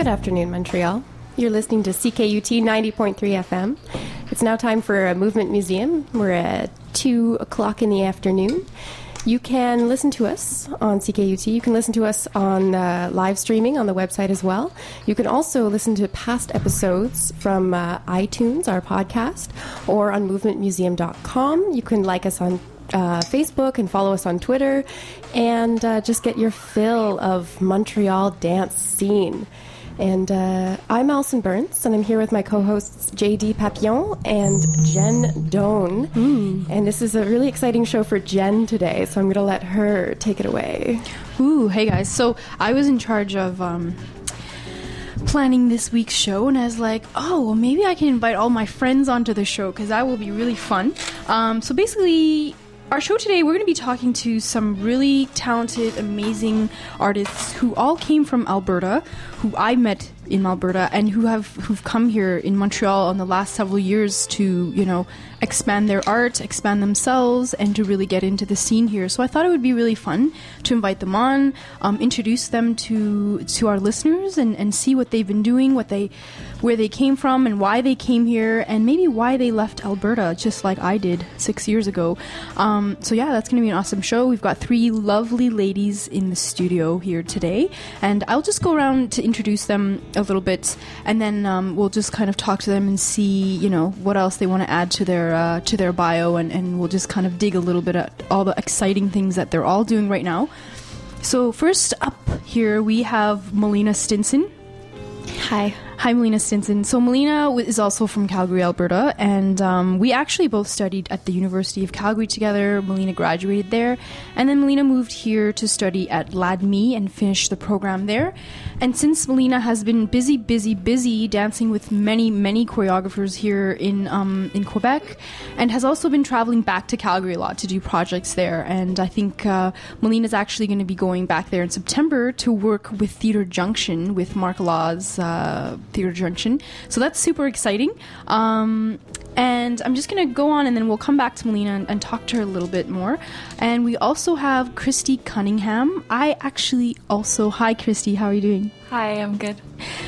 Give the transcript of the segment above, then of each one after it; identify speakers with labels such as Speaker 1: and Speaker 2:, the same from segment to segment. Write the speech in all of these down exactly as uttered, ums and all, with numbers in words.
Speaker 1: Good afternoon, Montreal. You're listening to C K U T ninety point three F M. It's now time for a Movement Museum. We're at two o'clock in the afternoon. You can listen to us on C K U T. You can listen to us on uh, live streaming on the website as well. You can also listen to past episodes from uh, iTunes, our podcast, or on movement museum dot com. You can like us on uh, Facebook and follow us on Twitter, and uh, just get your fill of Montreal dance scene. And uh, I'm Alison Burns, and I'm here with my co-hosts J D Papillon and Jen Doan. Mm. And this is a really exciting show for Jen today, so I'm going to let her take it away.
Speaker 2: Ooh, hey guys. So I was in charge of um, planning this week's show, and I was like, oh, well, maybe I can invite all my friends onto the show, because that will be really fun. Um, so basically, our show today, we're going to be talking to some really talented, amazing artists who all came from Alberta, who I met in Alberta, and who have who've come here in Montreal in the last several years to, you know, expand their art, expand themselves, and to really get into the scene here. So I thought it would be really fun to invite them on, um, introduce them to to our listeners, and, and see what they've been doing, what they, where they came from, and why they came here, and maybe why they left Alberta, just like I did six years ago. Um, so yeah, that's going to be an awesome show. We've got three lovely ladies in the studio here today, and I'll just go around to introduce them a little bit, and then um, we'll just kind of talk to them and see, you know, what else they want to add to their uh, to their bio, and, and we'll just kind of dig a little bit at all the exciting things that they're all doing right now. So first up here we have Melina Stinson.
Speaker 3: Hi.
Speaker 2: Hi, Melina Stinson. So Melina is also from Calgary, Alberta, and um, we actually both studied at the University of Calgary together. Melina graduated there, and then Melina moved here to study at L A D M I and finish the program there. And since Melina has been busy, busy, busy dancing with many, many choreographers here in um, in Quebec, and has also been traveling back to Calgary a lot to do projects there. And I think uh, Melina's actually going to be going back there in September to work with Theatre Junction, with Mark Law's uh, Theatre Junction. So that's super exciting. Um, and I'm just going to go on, and then we'll come back to Melina and, and talk to her a little bit more. And we also have Christy Cunningham. I actually also... Hi, Christy. How are you doing?
Speaker 3: Hi, I'm good.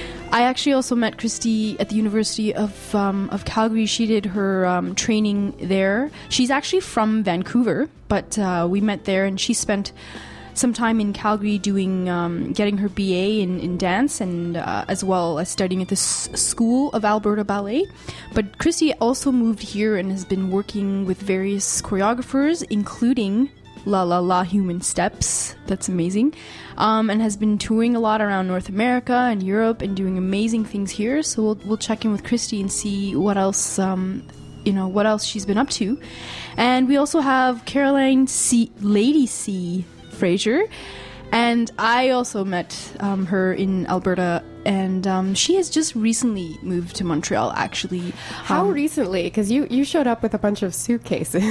Speaker 2: I actually also met Christy at the University of um, of Calgary. She did her um, training there. She's actually from Vancouver, but uh, we met there, and she spent some time in Calgary doing um, getting her B A in, in dance, and uh, as well as studying at the S- School of Alberta Ballet. But Christy also moved here and has been working with various choreographers, including La La La Human Steps. That's amazing. Um, and has been touring a lot around North America and Europe and doing amazing things here. So we'll, we'll check in with Christy and see what else um, you know, what else she's been up to. And we also have Caroline C. Lady C. Fraser, and I also met um, her in Alberta, and um, she has just recently moved to Montreal, actually.
Speaker 1: How
Speaker 2: um,
Speaker 1: recently? Because you, you showed up with a bunch of suitcases.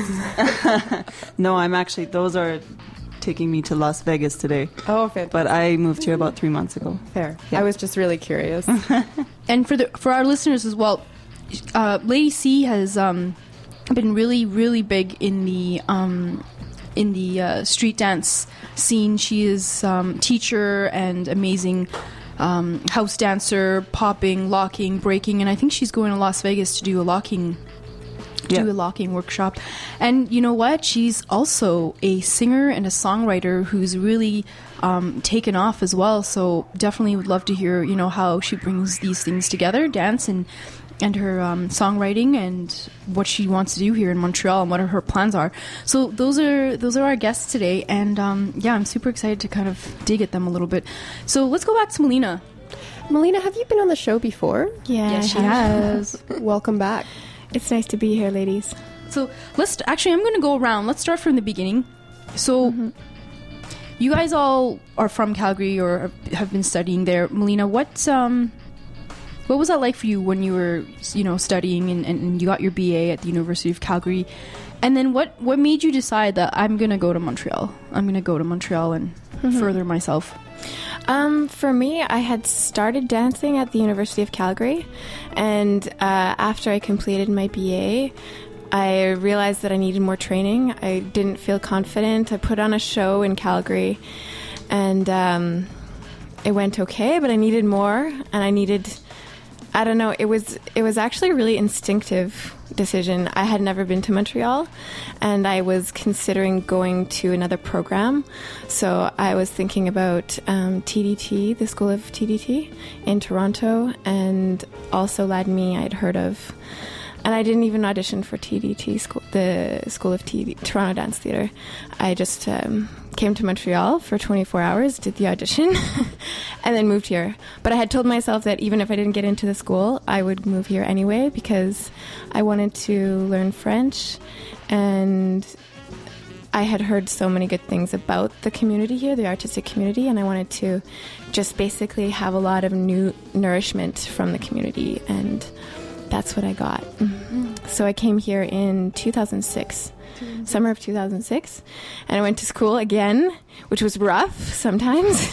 Speaker 4: No, I'm actually, those are taking me to Las Vegas today.
Speaker 1: Oh, fantastic.
Speaker 4: But I moved here about three months ago.
Speaker 1: Fair.
Speaker 4: Yeah.
Speaker 1: I was just really curious.
Speaker 2: And for the for our listeners as well, uh, Lady C has um, been really, really big in the... Um, in the uh, street dance scene. She is um, teacher and amazing um, house dancer, popping, locking, breaking, and I think she's going to Las Vegas to do a locking
Speaker 4: yeah.
Speaker 2: do a locking workshop. And you know what? She's also a singer and a songwriter who's really um, taken off as well. So definitely would love to hear, you know, how she brings these things together, dance and and her um, songwriting, and what she wants to do here in Montreal, and what her plans are. So those are those are our guests today, and um, yeah, I'm super excited to kind of dig at them a little bit. So let's go back to Melina.
Speaker 1: Melina, have you been on the show before?
Speaker 3: Yeah,
Speaker 2: Yes, she
Speaker 3: I
Speaker 2: has.
Speaker 1: Welcome back.
Speaker 3: It's nice to be here, ladies.
Speaker 2: So let's actually, I'm going to go around. Let's start from the beginning. So mm-hmm. you guys all are from Calgary or have been studying there. Melina, what um, what was that like for you when you were, you know, studying and, and you got your B A at the University of Calgary? And then what, what made you decide that I'm going to go to Montreal? I'm going to go to Montreal and mm-hmm. further myself.
Speaker 3: Um, for me, I had started dancing at the University of Calgary, and uh, after I completed my B A, I realized that I needed more training. I didn't feel confident. I put on a show in Calgary, and um, it went okay, but I needed more, and I needed, I don't know, it was it was actually a really instinctive decision. I had never been to Montreal, and I was considering going to another program. So I was thinking about um, T D T, the School of T D T in Toronto, and also L A D M I I'd heard of. And I didn't even audition for T D T, school, the School of T V, Toronto Dance Theatre. I just um, came to Montreal for twenty-four hours, did the audition, and then moved here. But I had told myself that even if I didn't get into the school, I would move here anyway because I wanted to learn French. And I had heard so many good things about the community here, the artistic community, and I wanted to just basically have a lot of new nourishment from the community. And that's what I got. Mm-hmm. So I came here in two thousand six, mm-hmm. summer of two thousand six, and I went to school again, which was rough sometimes.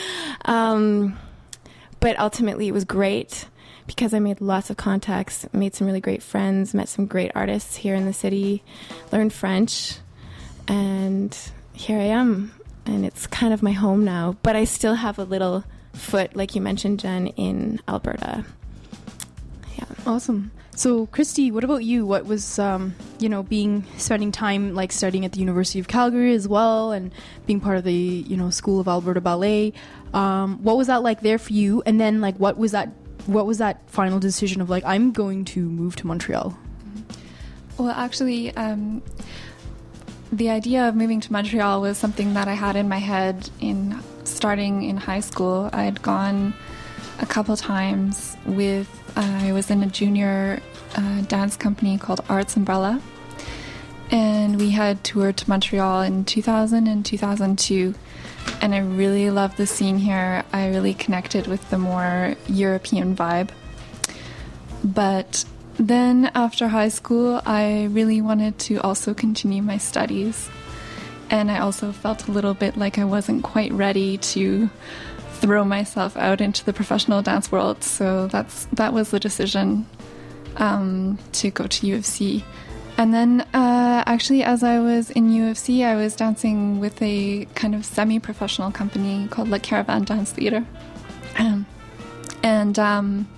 Speaker 3: um, but ultimately it was great because I made lots of contacts, made some really great friends, met some great artists here in the city, learned French, and here I am. And it's kind of my home now. But I still have a little foot, like you mentioned, Jen, in Alberta. Yeah.
Speaker 2: Awesome. So, Christy, what about you? What was, um, you know, being spending time like studying at the University of Calgary as well, and being part of the, you know, School of Alberta Ballet? Um, what was that like there for you? And then, like, what was that? What was that final decision of like, I'm going to move to Montreal?
Speaker 5: Well, actually, um, the idea of moving to Montreal was something that I had in my head in starting in high school. I had gone a couple times with. Uh, I was in a junior uh, dance company called Arts Umbrella, and we had toured to Montreal in two thousand and two thousand two, and I really loved the scene here. I really connected with the more European vibe. But then after high school, I really wanted to also continue my studies, and I also felt a little bit like I wasn't quite ready to throw myself out into the professional dance world, so that's that was the decision um, to go to U of C. And then uh, actually as I was in U of C, I was dancing with a kind of semi-professional company called La Caravan Dance Theatre. Um, and um,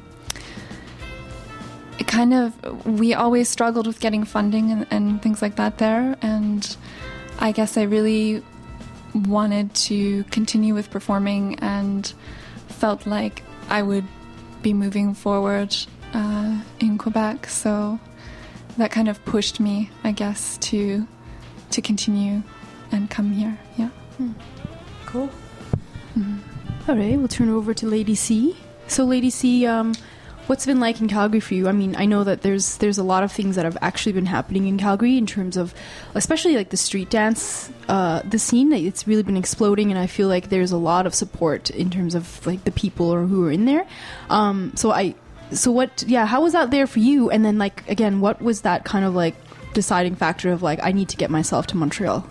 Speaker 5: it kind of, we always struggled with getting funding and, and things like that there, and I guess I really wanted to continue with performing and felt like I would be moving forward uh, in Quebec, so that kind of pushed me, I guess, to to continue and come here. Yeah.
Speaker 2: Hmm. Cool. Mm-hmm. All right, we'll turn it over to Lady C. So, Lady C, um, what's it been like in Calgary for you? I mean, I know that there's there's a lot of things that have actually been happening in Calgary in terms of, especially like the street dance, uh, the scene. It's really been exploding, and I feel like there's a lot of support in terms of like the people or who are in there. Um, so I, so what? Yeah, how was that there for you? And then like again, what was that kind of like deciding factor of like I need to get myself to Montreal?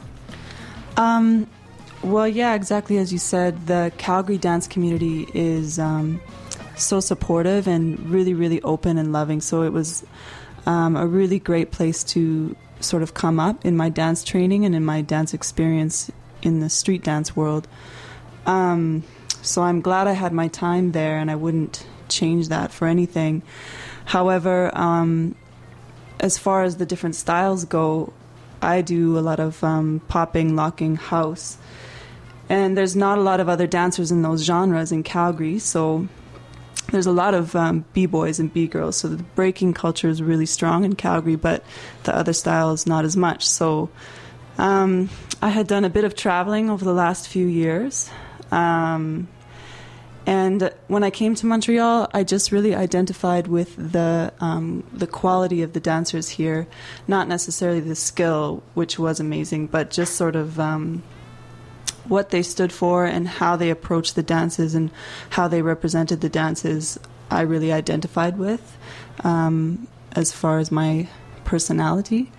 Speaker 4: Um, well, yeah, exactly as you said, the Calgary dance community is. Um, so supportive and really, really open and loving. So it was um, a really great place to sort of come up in my dance training and in my dance experience in the street dance world. Um, so I'm glad I had my time there, and I wouldn't change that for anything. However, um, as far as the different styles go, I do a lot of um, popping, locking, house. And there's not a lot of other dancers in those genres in Calgary, so there's a lot of um, B-boys and B-girls, so the breaking culture is really strong in Calgary, but the other styles not as much. So um, I had done a bit of traveling over the last few years. Um, and when I came to Montreal, I just really identified with the um, the quality of the dancers here, not necessarily the skill, which was amazing, but just sort of... Um, what they stood for and how they approached the dances and how they represented the dances, I really identified with um, as far as my personality.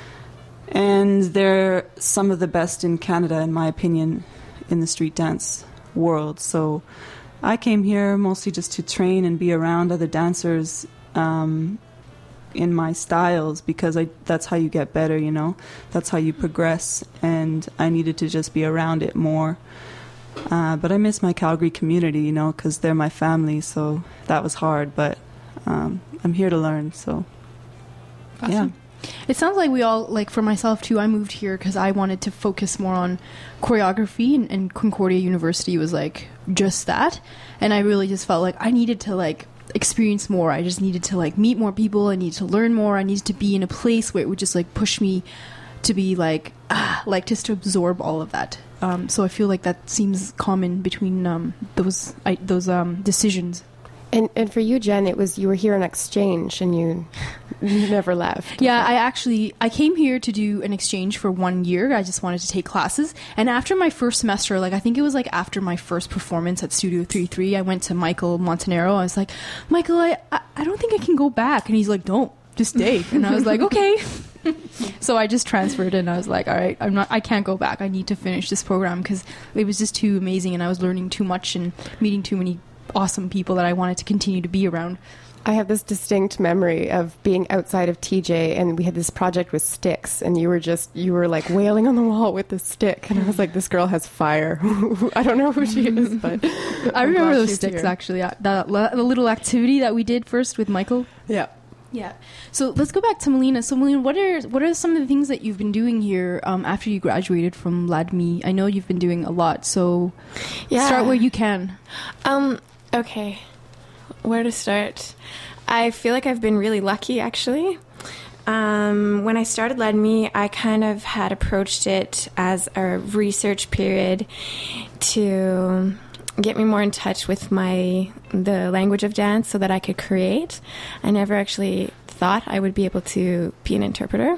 Speaker 4: And they're some of the best in Canada, in my opinion, in the street dance world. So I came here mostly just to train and be around other dancers um, in my styles, because I that's how you get better, you know, that's how you progress, and I needed to just be around it more. Uh, but I miss my Calgary community, you know, because they're my family, so that was hard. But um, I'm here to learn, so
Speaker 2: Awesome.
Speaker 4: yeah.
Speaker 2: It sounds like we all, like for myself too, I moved here because I wanted to focus more on choreography, and, and Concordia University was like just that. And I really just felt like I needed to like experience more. I just needed to like meet more people. I needed to learn more. I needed to be in a place where it would just like push me to be like, ah, like just to absorb all of that. Um, so I feel like that seems common between um, those I, those um, decisions.
Speaker 1: And and for you, Jen, it was you were here on exchange and you, you never left.
Speaker 2: Yeah, I actually, I came here to do an exchange for one year. I just wanted to take classes. And after my first semester, like I think it was like after my first performance at Studio thirty-three, I went to Michael Montanaro. I was like, Michael, I, I, I don't think I can go back. And he's like, don't, just stay. And I was like, okay. So I just transferred and I was like, all right, I'm not, I can't go back. I need to finish this program because it was just too amazing and I was learning too much and meeting too many awesome people that I wanted to continue to be around.
Speaker 1: I have this distinct memory of being outside of T J and we had this project with sticks and you were just, you were like wailing on the wall with the stick. And I was like, this girl has fire. I don't know who she is, but
Speaker 2: I
Speaker 1: I'm
Speaker 2: remember
Speaker 1: glad
Speaker 2: those
Speaker 1: she's
Speaker 2: sticks
Speaker 1: here.
Speaker 2: actually. Uh, The, the little activity that we did first with Michael.
Speaker 1: Yeah.
Speaker 2: Yeah. So let's go back to Melina. So Melina, what are what are some of the things that you've been doing here um, after you graduated from LADMI? I know you've been doing a lot. So
Speaker 3: Yeah.
Speaker 2: start where you can.
Speaker 3: Um, okay. Where to start? I feel like I've been really lucky, actually. Um, when I started LADMI, I kind of had approached it as a research period to get me more in touch with my the language of dance so that I could create. I never actually thought I would be able to be an interpreter.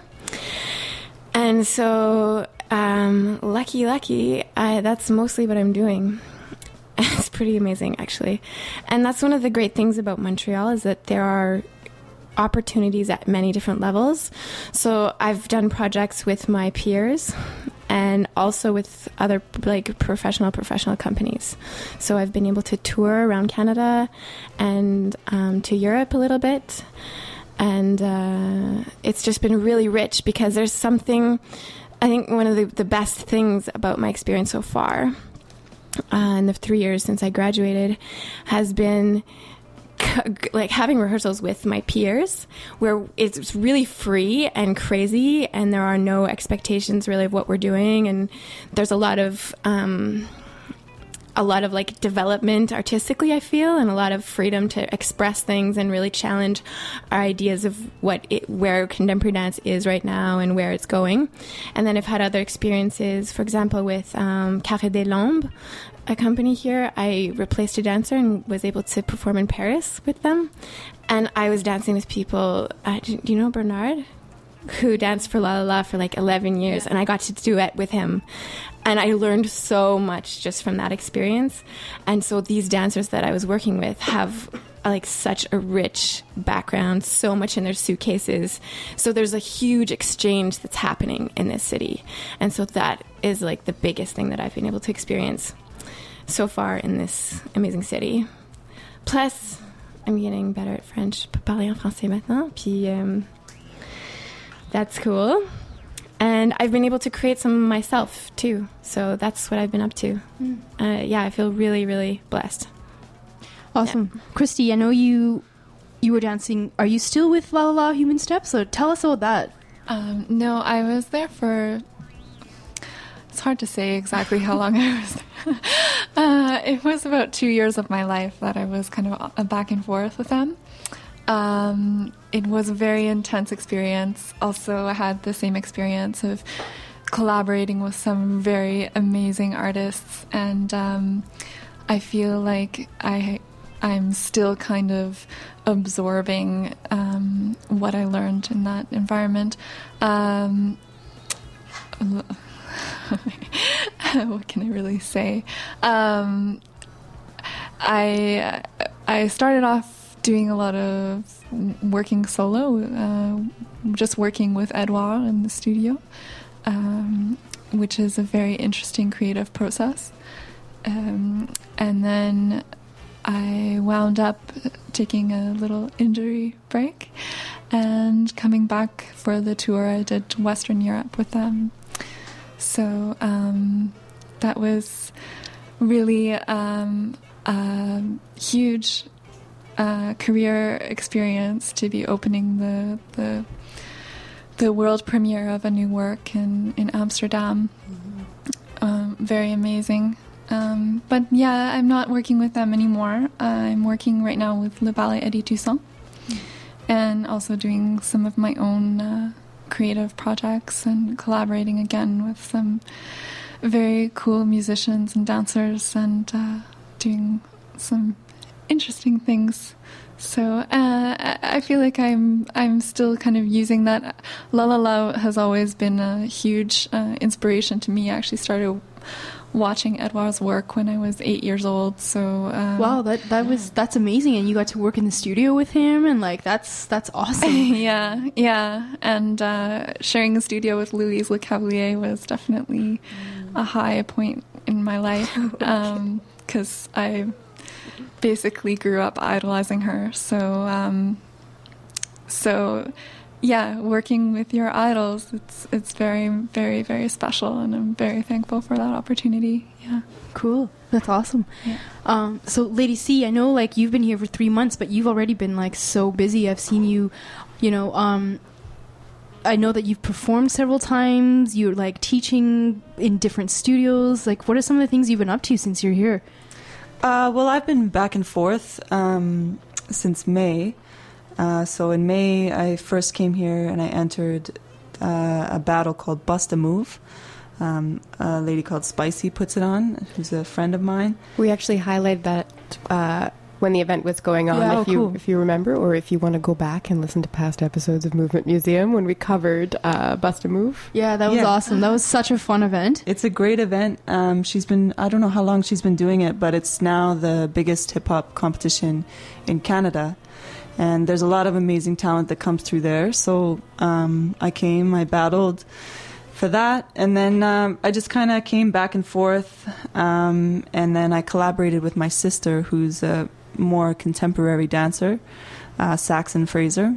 Speaker 3: And so, um, lucky, lucky, I, that's mostly what I'm doing. It's pretty amazing, actually. And that's one of the great things about Montreal is that there are opportunities at many different levels. So I've done projects with my peers and also with other like professional professional companies. So I've been able to tour around Canada and um, to Europe a little bit. And uh, it's just been really rich because there's something, I think one of the, the best things about my experience so far uh, in the three years since I graduated has been like having rehearsals with my peers where it's really free and crazy and there are no expectations really of what we're doing, and there's a lot of um, a lot of like development artistically, I feel, and a lot of freedom to express things and really challenge our ideas of what it, where contemporary dance is right now and where it's going. And then I've had other experiences, for example, with um, Carré des Lombes, a company here. I replaced a dancer and was able to perform in Paris with them. And I was dancing with people, uh, do you know Bernard? Who danced for La La La for like eleven years, yeah. And I got to duet with him. And I learned so much just from that experience. And so these dancers that I was working with have like such a rich background, so much in their suitcases. So there's a huge exchange that's happening in this city. And so that is like the biggest thing that I've been able to experience so far in this amazing city. Plus, I'm getting better at French. Je peux parler en français maintenant. Puis, um, that's cool. And I've been able to create some myself, too. So that's what I've been up to. Mm. Uh, yeah, I feel really, really blessed.
Speaker 2: Awesome.
Speaker 3: Yeah.
Speaker 2: Christy, I know you you were dancing. Are you still with La La La Human Steps? So tell us about that.
Speaker 5: Um, no, I was there for... It's hard to say exactly how long I was there. Uh, it was about two years of my life that I was kind of back and forth with them. Um, it was a very intense experience. Also, I had the same experience of collaborating with some very amazing artists, and um, I feel like I, I'm still kind of absorbing um, what I learned in that environment. Um, what can I really say? Um, I I started off doing a lot of working solo, uh, just working with Edouard in the studio, um, which is a very interesting creative process. Um, and then I wound up taking a little injury break and coming back for the tour. I did Western Europe with them. So um, that was really um, a huge uh, career experience to be opening the the the world premiere of a new work in, in Amsterdam. Mm-hmm. Um, very amazing. Um, but yeah, I'm not working with them anymore. I'm working right now with Le Ballet Eddie Toussaint, mm-hmm. and also doing some of my own uh, creative projects and collaborating again with some very cool musicians and dancers and uh, doing some interesting things. So uh, I feel like I'm I'm still kind of using that. La La La has always been a huge uh, inspiration to me. I actually started watching Edouard's work when I was eight years old. So um,
Speaker 2: wow, that that was that's amazing, and you got to work in the studio with him, and like that's that's awesome.
Speaker 5: yeah, yeah, and uh, sharing the studio with Louise Le Cavalier was definitely a high point in my life because um, I basically grew up idolizing her. So, um, so yeah, working with your idols, it's it's very, very, very special, and I'm very thankful for that opportunity. Yeah,
Speaker 2: cool. That's awesome.
Speaker 5: Yeah.
Speaker 2: Um, so, Lady C, I know like you've been here for three months, but you've already been like so busy. I've seen you, you know. Um, I know that you've performed several times. You're like teaching in different studios. Like, what are some of the things you've been up to since you're here?
Speaker 4: Uh, well, I've been back and forth um, since May. Uh, so in May, I first came here and I entered uh, a battle called Bust a Move. Um, a lady called Spicy puts it on, who's a friend of mine.
Speaker 1: We actually highlighted that uh, when the event was going on,
Speaker 2: yeah,
Speaker 1: if
Speaker 2: oh,
Speaker 1: you
Speaker 2: cool.
Speaker 1: if you remember, or if you want to go back and listen to past episodes of Movement Museum when we covered uh, Bust a Move.
Speaker 2: Yeah, that was
Speaker 4: yeah.
Speaker 2: awesome. That was such a fun event.
Speaker 4: It's a great event. Um, she's been, I don't know how long she's been doing it, but it's now the biggest hip-hop competition in Canada. And there's a lot of amazing talent that comes through there. So um, I came, I battled for that. And then um, I just kind of came back and forth. Um, and then I collaborated with my sister, who's a more contemporary dancer, uh, Saxon Fraser.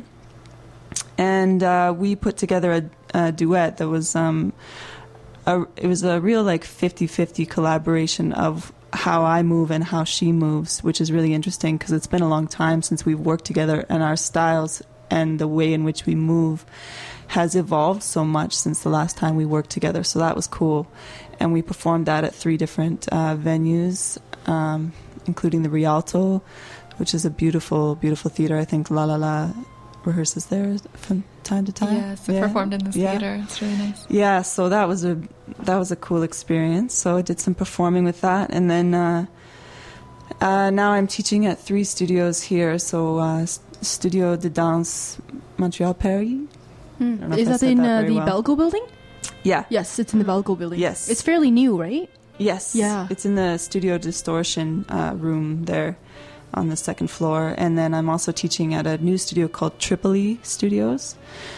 Speaker 4: And uh, we put together a, a duet that was, um, a, it was a real like fifty-fifty collaboration of how I move and how she moves, which is really interesting because it's been a long time since we've worked together, and our styles and the way in which we move has evolved so much since the last time we worked together. So that was cool. And we performed that at three different uh, venues, um, including the Rialto, which is a beautiful, beautiful theater. I think La La La rehearses there from time to time.
Speaker 5: Yes, I
Speaker 4: yeah.
Speaker 5: performed in this
Speaker 4: yeah.
Speaker 5: theater. It's really nice.
Speaker 4: Yeah, so that was a that was a cool experience. So I did some performing with that, and then uh, uh, now I'm teaching at three studios here. So uh, Studio de Danse Montreal Paris.
Speaker 2: Hmm. Is that in that uh, the well. Belgo building?
Speaker 4: Yeah.
Speaker 2: Yes, it's in the Belgo building.
Speaker 4: Yes.
Speaker 2: It's fairly new, right?
Speaker 4: Yes.
Speaker 2: Yeah.
Speaker 4: It's in the Studio Distortion uh, room there on the second floor. And then I'm also teaching at a new studio called Tripoli Studios.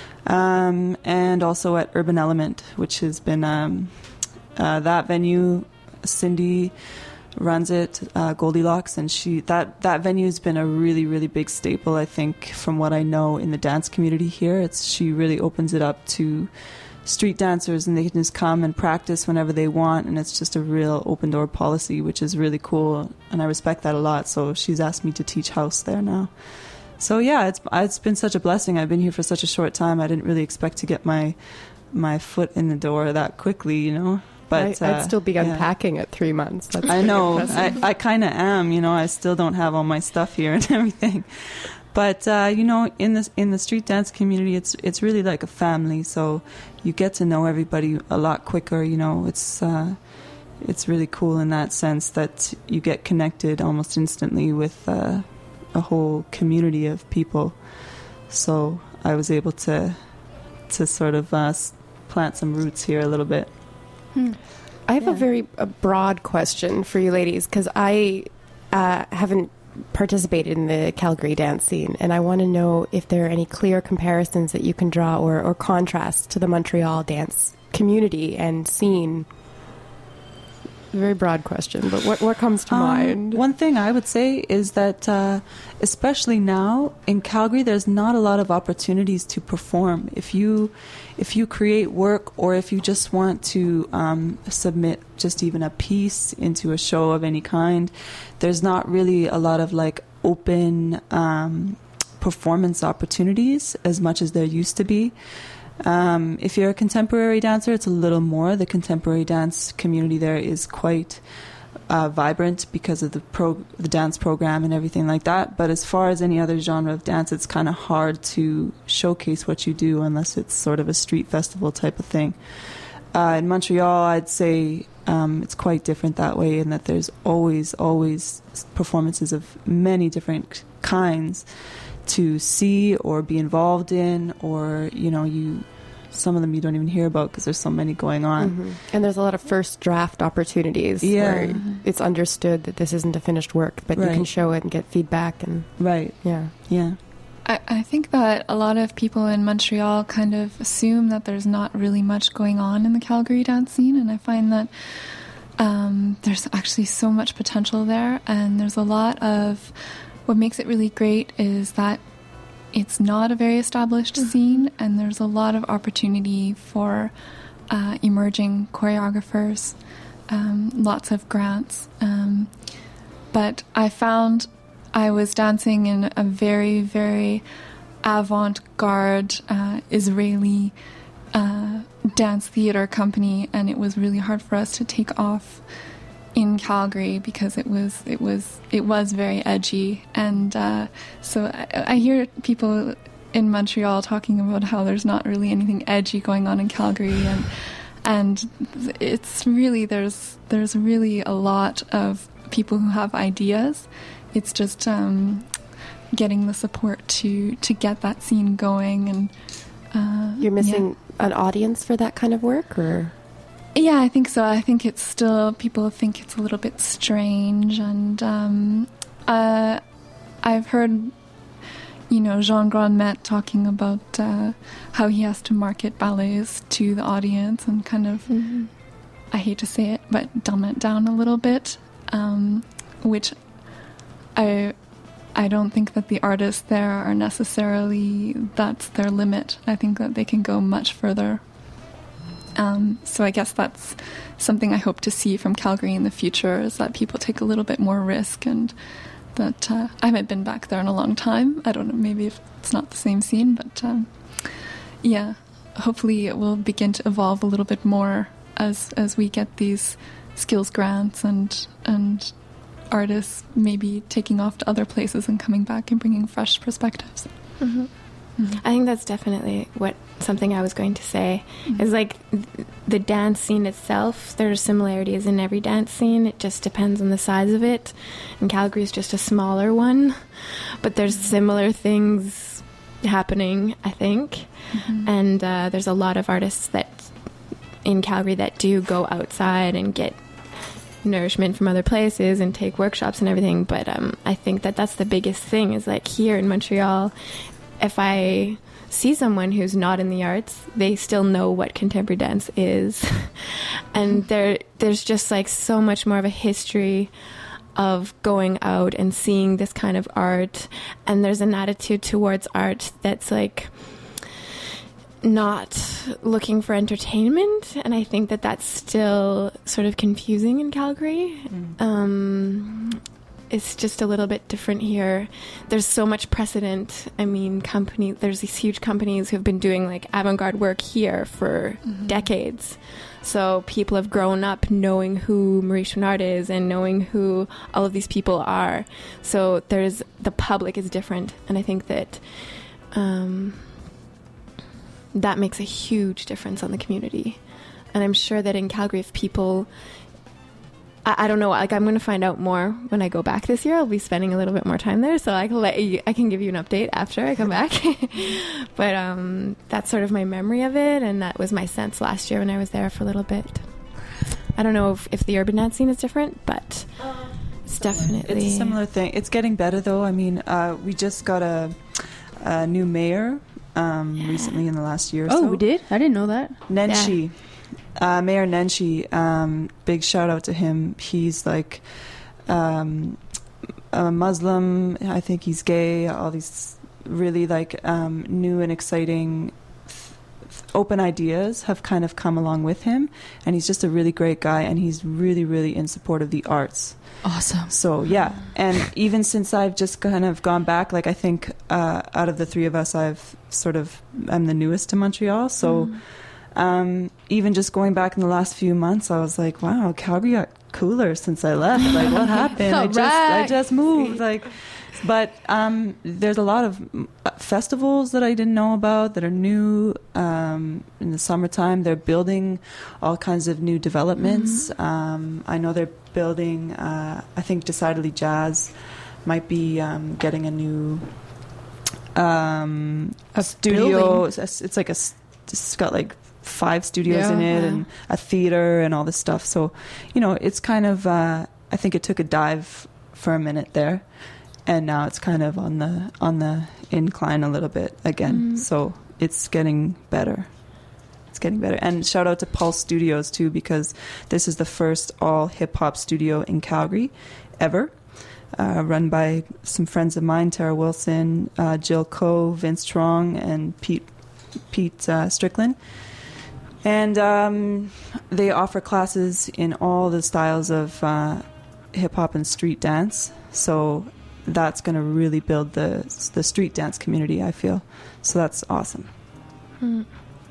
Speaker 4: Um, and also at Urban Element, which has been um, uh, that venue. Cindy runs it, uh, Goldilocks, and she that that venue has been a really really big staple, I think, from what I know in the dance community here. It's she really opens it up to street dancers, and they can just come and practice whenever they want, and it's just a real open door policy, which is really cool, and I respect that a lot. So she's asked me to teach house there now. So yeah, it's it's been such a blessing. I've been here for such a short time. I didn't really expect to get my my foot in the door that quickly, you know. But
Speaker 1: I, I'd
Speaker 4: uh,
Speaker 1: still be
Speaker 4: yeah.
Speaker 1: unpacking at three months. That's
Speaker 4: I know. I,
Speaker 1: I,
Speaker 4: I kind of am, you know. I still don't have all my stuff here and everything. But uh, you know, in the in the street dance community, it's it's really like a family. So you get to know everybody a lot quicker. You know, it's uh, it's really cool in that sense that you get connected almost instantly with uh, a whole community of people. So I was able to to sort of uh, plant some roots here a little bit.
Speaker 1: Hmm. I have
Speaker 2: Yeah.
Speaker 1: a very a broad question for you ladies, because I uh, haven't participated in the Calgary dance scene, and I want to know if there are any clear comparisons that you can draw or, or contrasts to the Montreal dance community and scene. very broad question, but what, what comes to
Speaker 4: Um,
Speaker 1: mind?
Speaker 4: One thing I would say is that, uh, especially now in Calgary, there's not a lot of opportunities to perform. If you, if you create work, or if you just want to um, submit just even a piece into a show of any kind, there's not really a lot of like open um, performance opportunities as much as there used to be. Um, if you're a contemporary dancer, it's a little more. The contemporary dance community there is quite uh, vibrant because of the pro- the dance program and everything like that. But as far as any other genre of dance, it's kind of hard to showcase what you do unless it's sort of a street festival type of thing. Uh, in Montreal, I'd say um, it's quite different that way, in that there's always, always performances of many different kinds to see or be involved in, or, you know, you some of them you don't even hear about because there's so many going on.
Speaker 1: Mm-hmm. And there's a lot of first draft opportunities
Speaker 4: Yeah.
Speaker 1: where it's understood that this isn't a finished work, but you
Speaker 4: Right.
Speaker 1: can show it and get feedback. And
Speaker 4: Right.
Speaker 1: yeah.
Speaker 4: Yeah.
Speaker 5: I, I think that a lot of people in Montreal kind of assume that there's not really much going on in the Calgary dance scene, and I find that um, there's actually so much potential there, and there's a lot of... What makes it really great is that it's not a very established mm-hmm. scene, and there's a lot of opportunity for uh, emerging choreographers, um, lots of grants. Um, but I found I was dancing in a very, very avant-garde uh, Israeli uh, dance theater company, and it was really hard for us to take off in Calgary because it was it was it was very edgy, and uh, so I, I hear people in Montreal talking about how there's not really anything edgy going on in Calgary, and and it's really there's there's really a lot of people who have ideas. It's just um, getting the support to to get that scene going, and uh,
Speaker 1: You're missing
Speaker 5: yeah.
Speaker 1: an audience for that kind of work, or?
Speaker 5: Yeah, I think so. I think it's still, people think it's a little bit strange, and um, uh, I've heard, you know, Jean Grandmet talking about uh, how he has to market ballets to the audience and kind of, mm-hmm. I hate to say it, but dumb it down a little bit, um, which I I don't think that the artists there are necessarily, that's their limit. I think that they can go much further. Um, so I guess that's something I hope to see from Calgary in the future, is that people take a little bit more risk, and that uh, I haven't been back there in a long time. I don't know, maybe if it's not the same scene, but um, yeah, hopefully it will begin to evolve a little bit more as as we get these skills grants and and artists maybe taking off to other places and coming back and bringing fresh perspectives.
Speaker 3: Mm-hmm. Mm-hmm. I think that's definitely what something I was going to say mm-hmm. is like th- the dance scene itself. There are similarities in every dance scene. It just depends on the size of it. And Calgary is just a smaller one, but there's similar things happening, I think. Mm-hmm. And uh, there's a lot of artists that in Calgary that do go outside and get nourishment from other places and take workshops and everything. But um, I think that that's the biggest thing, is like here in Montreal, if I see someone who's not in the arts, they still know what contemporary dance is. And there, there's just like so much more of a history of going out and seeing this kind of art. And there's an attitude towards art that's like not looking for entertainment. And I think that that's still sort of confusing in Calgary. Mm. Um, It's just a little bit different here. There's so much precedent. I mean, company. There's these huge companies who've been doing like avant-garde work here for mm-hmm. decades. So people have grown up knowing who Marie Chouinard is and knowing who all of these people are. So there's the public is different, and I think that um, that makes a huge difference on the community. And I'm sure that in Calgary, if people I, I don't know. Like, I'm going to find out more when I go back this year. I'll be spending a little bit more time there, so I can let you. I can give you an update after I come back. But um, that's sort of my memory of it, and that was my sense last year when I was there for a little bit. I don't know if, if the urban dance scene is different, but it's definitely
Speaker 4: it's a similar thing. It's getting better, though. I mean, uh, we just got a, a new mayor um, yeah. recently in the last year or
Speaker 2: oh,
Speaker 4: so.
Speaker 2: we did? I didn't know that.
Speaker 4: Nenshi.
Speaker 3: Yeah.
Speaker 4: uh, Mayor Nenshi, um, big shout out to him. He's like um, a Muslim. I think he's gay. All these really like um, new and exciting open ideas have kind of come along with him, and he's just a really great guy, and he's really really in support of the arts.
Speaker 2: Awesome.
Speaker 4: So yeah, and even since I've just kind of gone back, like I think uh, out of the three of us, I've sort of I'm the newest to Montreal, so mm. um, even just going back in the last few months, I was like, wow, Calgary got cooler since I left. Like what happened? I just I just moved. Like But um, there's a lot of festivals that I didn't know about that are new. Um, in the summertime, they're building all kinds of new developments. Mm-hmm. Um, I know they're building, uh, I think Decidedly Jazz might be um, getting a new um, a studio. It's, it's like a, it's got like five studios yeah, in it, yeah. and a theater and all this stuff. So, you know, it's kind of, uh, I think it took a dive for a minute there. And now it's kind of on the on the incline a little bit again. Mm. So it's getting better. It's getting better. And shout out to Pulse Studios too, because this is the first all hip hop studio in Calgary ever, uh, run by some friends of mine: Tara Wilson, uh, Jill Coe, Vince Trong, and Pete Pete uh, Strickland. And um, they offer classes in all the styles of uh, hip hop and street dance. So that's going to really build the the street dance community, I feel. So that's awesome.
Speaker 1: Mm.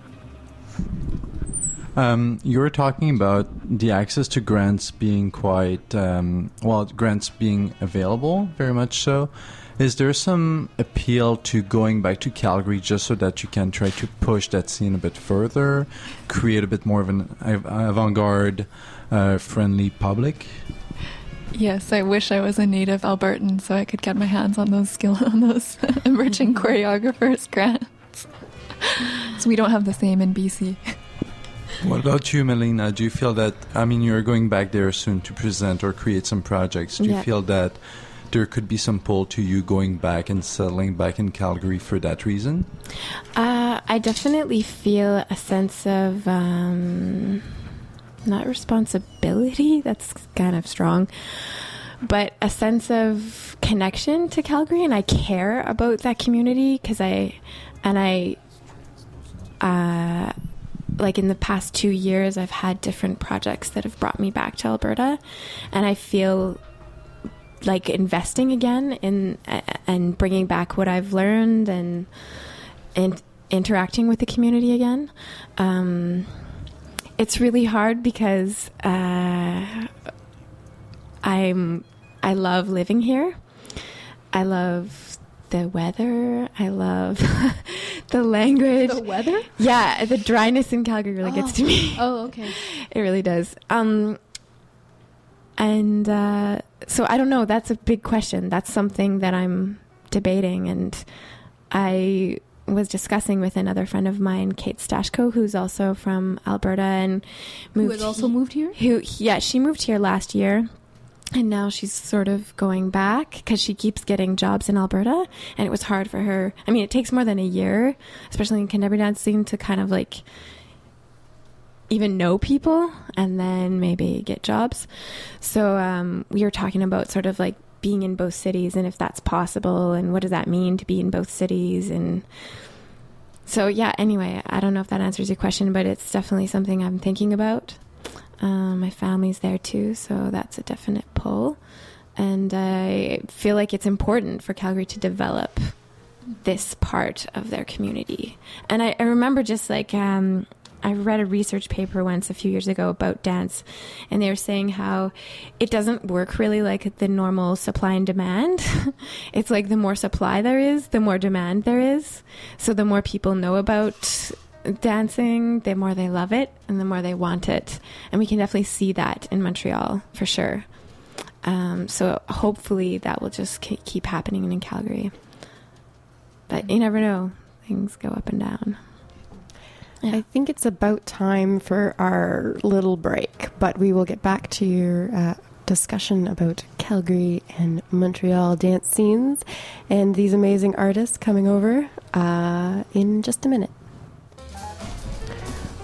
Speaker 6: Um, you were talking about the access to grants being quite, um, well, grants being available, very much so. Is there some appeal to going back to Calgary just so that you can try to push that scene a bit further, create a bit more of an avant-garde, uh, friendly public?
Speaker 5: Yes, I wish I was a native Albertan so I could get my hands on those skill on those emerging choreographers grants. So we don't have the same in B C.
Speaker 6: What about you, Melina? Do you feel that, I mean, you're going back there soon to present or create some projects. Do you yeah. feel that there could be some pull to you going back and settling back in Calgary for that reason?
Speaker 3: Uh, I definitely feel a sense of... Um not responsibility, that's kind of strong, but a sense of connection to Calgary, and I care about that community because I, and I, uh, like in the past two years, I've had different projects that have brought me back to Alberta, and I feel like investing again in uh, and bringing back what I've learned and and interacting with the community again. Um, It's really hard because uh, I'm I love living here. I love the weather. I love the language.
Speaker 2: The weather?
Speaker 3: Yeah, the dryness in Calgary really
Speaker 2: oh.
Speaker 3: gets to me.
Speaker 2: Oh, okay.
Speaker 3: It really does. Um, and uh, so I don't know. That's a big question. That's something that I'm debating, and I was discussing with another friend of mine, Kate Stashko, who's also from Alberta and moved.
Speaker 2: Who has also he, moved here?
Speaker 3: Who, yeah, she moved here last year, and now she's sort of going back because she keeps getting jobs in Alberta, and it was hard for her. I mean, it takes more than a year, especially in contemporary dance scene, to kind of like even know people and then maybe get jobs. So um, we were talking about sort of like being in both cities and if that's possible and what does that mean to be in both cities. And so yeah, anyway, I don't know if that answers your question, but it's definitely something I'm thinking about. Um, my family's there too, so that's a definite pull, and I feel like it's important for Calgary to develop this part of their community. And I, I remember just like um I read a research paper once a few years ago about dance, and they were saying how it doesn't work really like the normal supply and demand. It's like the more supply there is, the more demand there is. So the more people know about dancing, the more they love it and the more they want it. And we can definitely see that in Montreal for sure. Um, so hopefully that will just keep happening in Calgary. But you never know. Things go up and down.
Speaker 1: Yeah. I think it's about time for our little break, but we will get back to your uh, discussion about Calgary and Montreal dance scenes and these amazing artists coming over uh, in just a minute.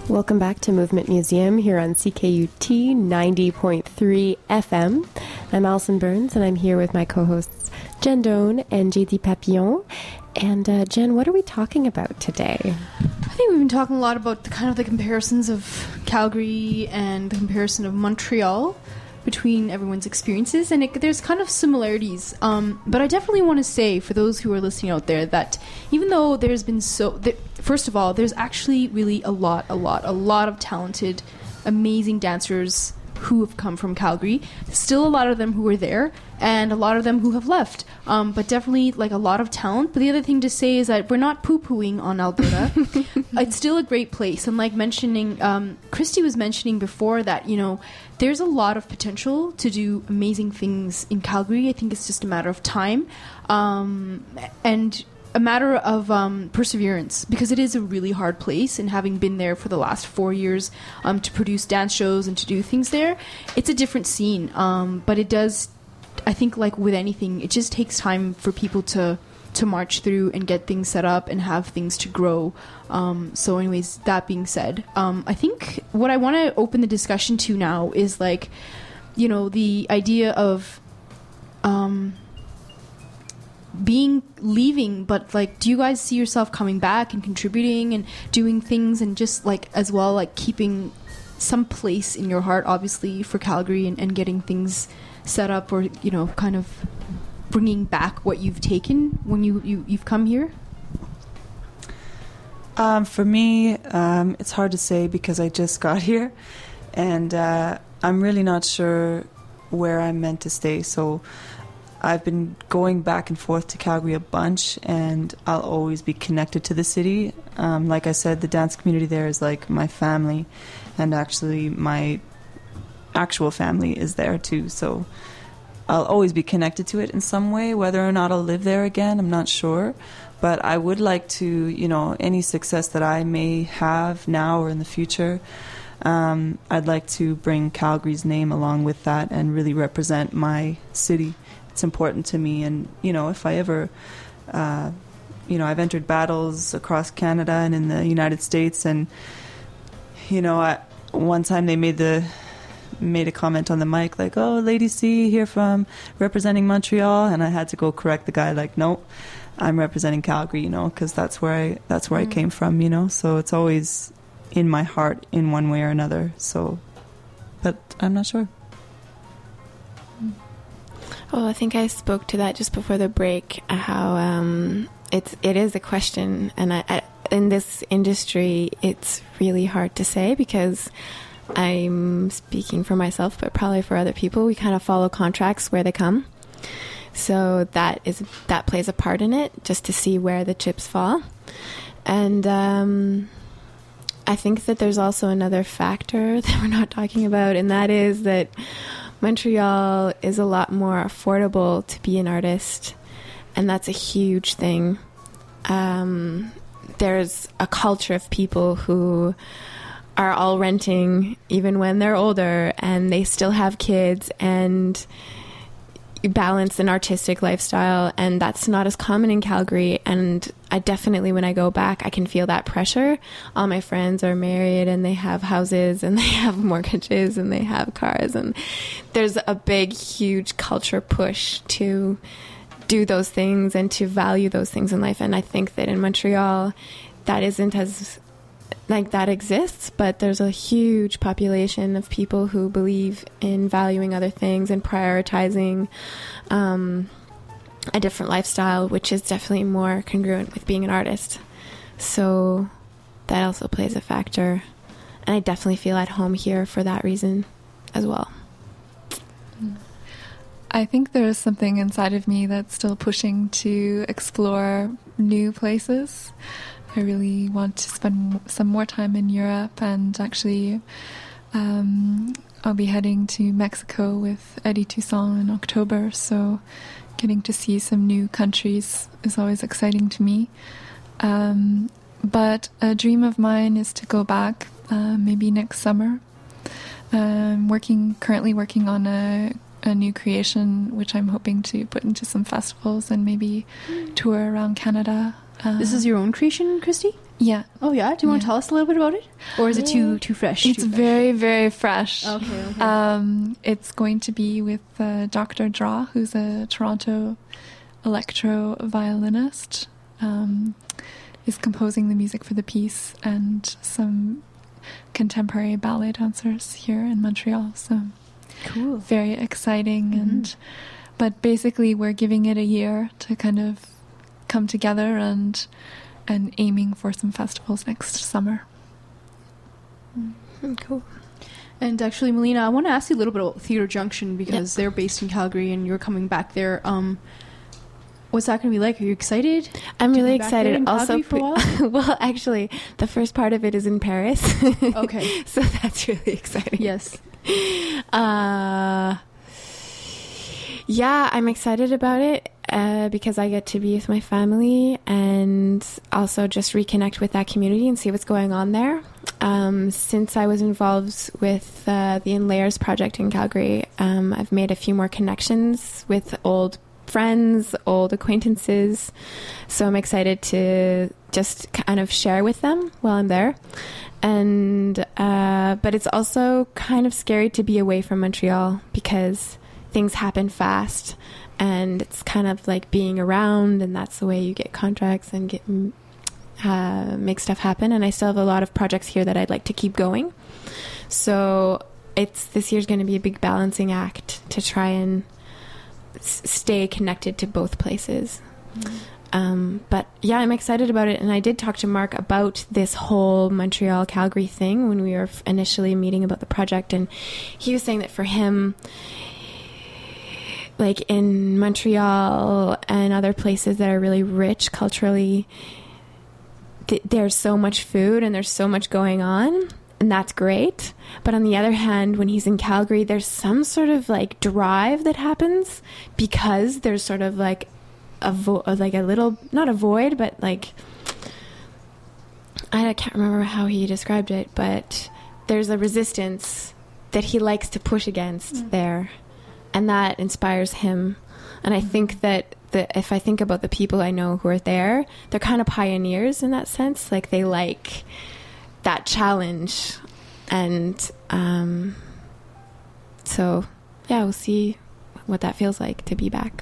Speaker 1: Welcome back to Movement Museum here on C K U T ninety point three F M. I'm Alison Burns, and I'm here with my co-hosts Jen Doan and J D Papillon. And uh, Jen, what are we talking about today?
Speaker 2: I think we've been talking a lot about the kind of the comparisons of Calgary and the comparison of Montreal between everyone's experiences, and it, there's kind of similarities. Um, but I definitely want to say, for those who are listening out there, that even though there's been so... There, first of all, there's actually really a lot, a lot, a lot of talented, amazing dancers who have come from Calgary. Still a lot of them who are there, and a lot of them who have left. Um, but definitely, like, a lot of talent. But the other thing to say is that we're not poo-pooing on Alberta. It's still a great place. And like mentioning, um, Christy was mentioning before that, you know, there's a lot of potential to do amazing things in Calgary. I think it's just a matter of time. Um, and... a matter of um, perseverance, because it is a really hard place, and having been there for the last four years um, to produce dance shows and to do things there, it's a different scene. Um, but it does, I think, like with anything, it just takes time for people to to march through and get things set up and have things to grow. Um, so anyways, that being said, um, I think what I want to open the discussion to now is, like, you know, the idea of... Um, being leaving, but like, do you guys see yourself coming back and contributing and doing things, and just like as well, like keeping some place in your heart, obviously, for Calgary, and, and getting things set up, or, you know, kind of bringing back what you've taken when you, you you've come here?
Speaker 4: Um, for me, um, it's hard to say because I just got here, and uh, I'm really not sure where I'm meant to stay. So I've been going back and forth to Calgary a bunch, and I'll always be connected to the city. Um, like I said, the dance community there is like my family, and actually my actual family is there too. So I'll always be connected to it in some way. Whether or not I'll live there again, I'm not sure. But I would like to, you know, any success that I may have now or in the future, um, I'd like to bring Calgary's name along with that and really represent my city. It's important to me, and you know, if I ever, uh, you know, I've entered battles across Canada and in the United States, and you know, I, one time they made the made a comment on the mic like, "Oh, Lady C here from representing Montreal," and I had to go correct the guy like, "Nope, I'm representing Calgary," you know, because that's where I that's where mm. I came from, you know. So it's always in my heart in one way or another. So, but I'm not sure.
Speaker 3: Oh, I think I spoke to that just before the break, how um, it's, it is a question. And I, I, in this industry, it's really hard to say, because I'm speaking for myself, but probably for other people, we kind of follow contracts where they come. So that is that plays a part in it, just to see where the chips fall. And um, I think that there's also another factor that we're not talking about, and that is that Montreal is a lot more affordable to be an artist, and that's a huge thing. Um, there's a culture of people who are all renting even when they're older, and they still have kids and balance an artistic lifestyle, and that's not as common in Calgary. And I definitely, when I go back, I can feel that pressure. All my friends are married, and they have houses, and they have mortgages, and they have cars, and there's a big, huge culture push to do those things and to value those things in life. And I think that in Montreal, that isn't as like that exists, but there's a huge population of people who believe in valuing other things and prioritizing um, a different lifestyle, which is definitely more congruent with being an artist. So that also plays a factor, and I definitely feel at home here for that reason as well.
Speaker 5: I think there is something inside of me that's still pushing to explore new places. I really want to spend some more time in Europe, and actually um, I'll be heading to Mexico with Eddie Toussaint in October, so getting to see some new countries is always exciting to me. Um, but a dream of mine is to go back uh, maybe next summer. I'm working, currently working on a, a new creation, which I'm hoping to put into some festivals and maybe tour around Canada. Uh,
Speaker 2: This is your own creation, Christy?
Speaker 5: Yeah.
Speaker 2: Oh yeah. Do you want to
Speaker 5: Yeah.
Speaker 2: tell us a little bit about it, or is it too too fresh?
Speaker 5: It's
Speaker 2: too fresh?
Speaker 5: very, very fresh.
Speaker 2: Okay. okay.
Speaker 5: Um, it's going to be with uh, Doctor Draw, who's a Toronto electro violinist. Um, is composing the music for the piece, and some contemporary ballet dancers here in Montreal. So
Speaker 2: Cool.
Speaker 5: very exciting.
Speaker 2: Mhm.
Speaker 5: And but basically, we're giving it a year to kind of come together and and aiming for some festivals next summer.
Speaker 3: Mm, cool.
Speaker 2: And actually, Melina, I want to ask you a little bit about Theatre Junction because they're based in Calgary and you're coming back there. Um, what's that going to be like? Are you excited?
Speaker 3: I'm
Speaker 2: to
Speaker 3: really
Speaker 2: be back there
Speaker 3: excited.
Speaker 2: in
Speaker 3: Also,
Speaker 2: Calgary for a while?
Speaker 3: well, actually, the first part of it is in Paris.
Speaker 2: Okay.
Speaker 3: So that's really exciting.
Speaker 2: Yes.
Speaker 3: Uh, yeah, I'm excited about it uh, because I get to be with my family and also just reconnect with that community and see what's going on there. Um, since I was involved with uh, the In Layers project in Calgary, um, I've made a few more connections with old friends, old acquaintances. So I'm excited to just kind of share with them while I'm there. And uh, but it's also kind of scary to be away from Montreal because things happen fast, and it's kind of like being around, and that's the way you get contracts and get uh, make stuff happen. And I still have a lot of projects here that I'd like to keep going. So it's this year's going to be a big balancing act to try and s- stay connected to both places. Mm-hmm. Um, but yeah, I'm excited about it. And I did talk to Mark about this whole Montreal Calgary thing when we were f- initially meeting about the project. And he was saying that for him, like in Montreal and other places that are really rich culturally, th- there's so much food and there's so much going on. And that's great. But on the other hand, when he's in Calgary, there's some sort of like drive that happens because there's sort of like a vo- like a little, not a void, but like, I can't remember how he described it, but there's a resistance that he likes to push against mm. there. And that inspires him. And I think that the, if I think about the people I know who are there, they're kind of pioneers in that sense. Like they like that challenge. And um, so, yeah, we'll see what that feels like to be back.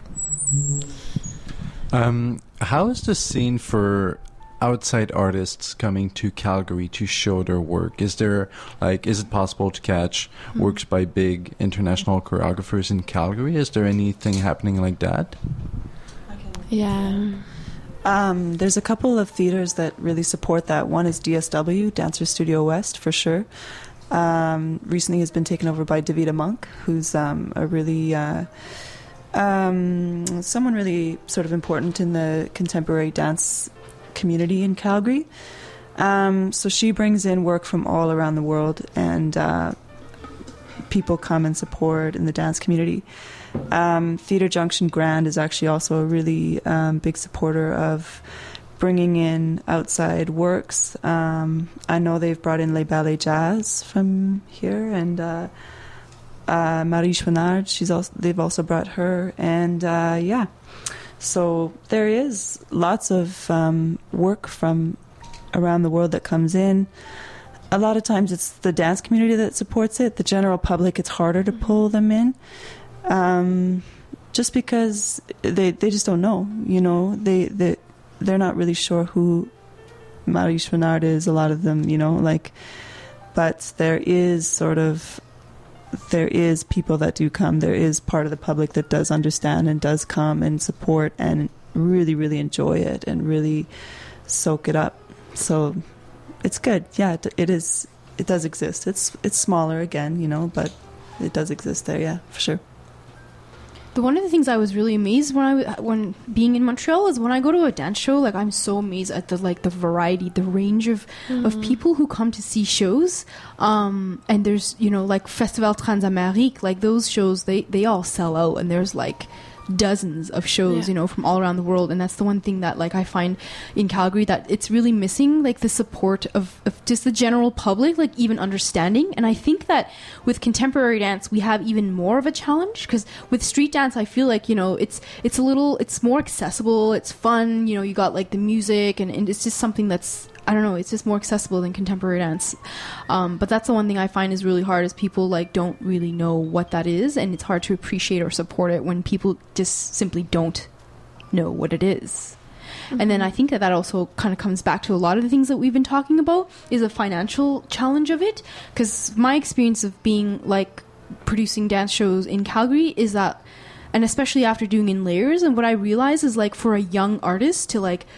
Speaker 6: Um, how is the scene for outside artists coming to Calgary to show their work? Is there, like, is it possible to catch mm-hmm. works by big international choreographers in Calgary? Is there anything happening like that?
Speaker 3: Yeah.
Speaker 4: Um, there's a couple of theaters that really support that. One is D S W, Dancer Studio West, for sure. Um, recently has been taken over by Davida Monk, who's um, a really... Uh, Um, someone really sort of important in the contemporary dance community in Calgary. Um, so she brings in work from all around the world, and uh, people come and support in the dance community. Um, Theatre Junction Grand is actually also a really um, big supporter of bringing in outside works. Um, I know they've brought in Les Ballets Jazz from here, and uh, Uh, Marie Chouinard, she's also, they've also brought her, and uh, yeah, so there is lots of um, work from around the world that comes in. A lot of times it's the dance community that supports it. The general public, it's harder to pull them in, um, just because they they just don't know. You know, they they they're not really sure who Marie Chouinard is. A lot of them, you know, like, but there is sort of. There is people that do come. There is part of the public that does understand and does come and support and really, really enjoy it and really soak it up. So it's good. Yeah, it, it is. It does exist. It's it's smaller again, you know, but it does exist there. Yeah, for sure.
Speaker 2: The one of the things I was really amazed when I when being in Montreal is when I go to a dance show, like I'm so amazed at the like the variety, the range of mm-hmm. of people who come to see shows. Um, and there's, you know, like Festival Transamérique, like those shows, they they all sell out, and there's like dozens of shows,
Speaker 3: Yeah.
Speaker 2: you know, from all around the world. And that's the one thing that like I find in Calgary that it's really missing, like the support of, of just the general public, like even understanding. And I think that with contemporary dance, we have even more of a challenge, because with street dance, I feel like, you know, it's, it's a little, it's more accessible. It's fun. You know, you got like the music and, and it's just something that's, I don't know, it's just more accessible than contemporary dance. Um, but that's the one thing I find is really hard, is people like don't really know what that is, and it's hard to appreciate or support it when people just simply don't know what it is. Mm-hmm. And then I think that that also kind of comes back to a lot of the things that we've been talking about, is a financial challenge of it. Because my experience of being like producing dance shows in Calgary is that, and especially after doing In Layers, and what I realize is like for a young artist to like,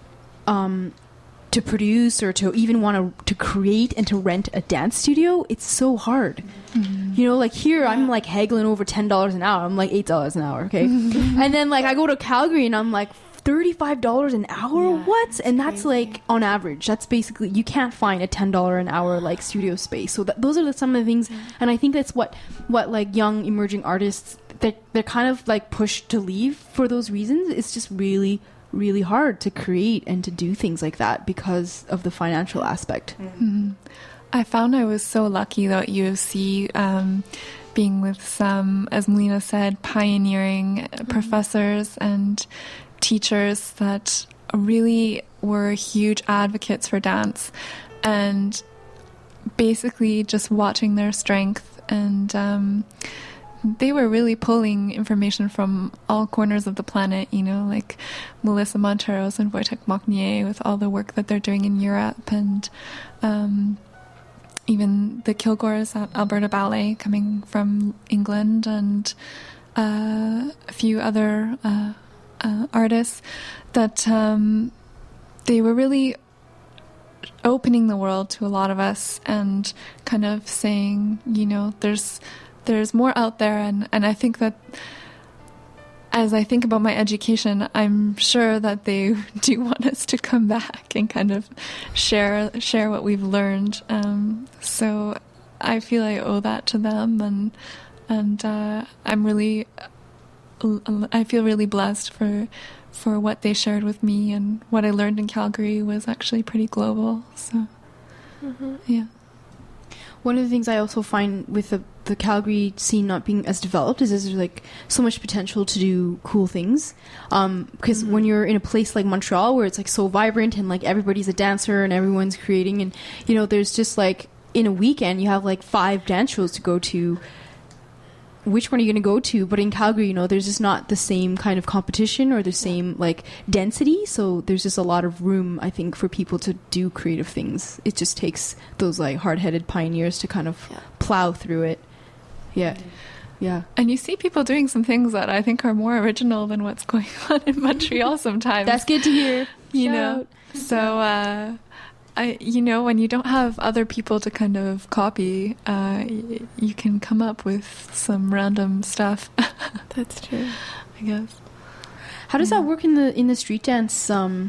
Speaker 2: um, to produce or to even want to to create and to rent a dance studio, it's so hard. Mm-hmm. You know, like here yeah. I'm like haggling over ten dollars an hour. I'm like eight dollars an hour, okay? Mm-hmm. And then like I go to Calgary and I'm like thirty-five dollars an hour? Yeah, what? And that's crazy. Like on average. That's basically, you can't find a ten dollars an hour like studio space. So that, those are the, some of the things, and I think that's what what like young emerging artists, they're, they're kind of like pushed to leave for those reasons. It's just really really hard to create and to do things like that because of the financial aspect.
Speaker 5: Mm-hmm. I found I was so lucky though at U of C, um, being with some, as Melina said, pioneering mm-hmm. professors and teachers that really were huge advocates for dance, and basically just watching their strength, and um, they were really pulling information from all corners of the planet, you know, like Melissa Monteros and Wojtek Mochnier with all the work that they're doing in Europe, and um, even the Kilgores at Alberta Ballet coming from England, and uh, a few other uh, uh, artists that um, they were really opening the world to a lot of us and kind of saying, you know, there's There's more out there, and, and I think that as I think about my education, I'm sure that they do want us to come back and kind of share share what we've learned. Um, so I feel I owe that to them, and and uh, I'm really I feel really blessed for for what they shared with me, and what I learned in Calgary was actually pretty global. So mm-hmm. yeah.
Speaker 2: One of the things I also find with the, the Calgary scene not being as developed is there's like so much potential to do cool things. Um, because mm-hmm. when you're in a place like Montreal where it's like so vibrant and like everybody's a dancer and everyone's creating, and you know, there's just like in a weekend you have like five dance shows to go to. Which one are you going to go to? But in Calgary, you know, there's just not the same kind of competition or the same like density. So there's just a lot of room, I think, for people to do creative things. It just takes those like hard-headed pioneers to kind of yeah. plow through it. Yeah. Yeah.
Speaker 5: And you see people doing some things that I think are more original than what's going on in Montreal sometimes.
Speaker 2: That's good to hear.
Speaker 5: You
Speaker 2: Shout.
Speaker 5: know, so, uh, I, you know, when you don't have other people to kind of copy, uh, y- you can come up with some random stuff.
Speaker 3: That's true,
Speaker 5: I guess.
Speaker 2: How does yeah. that work in the in the street dance um,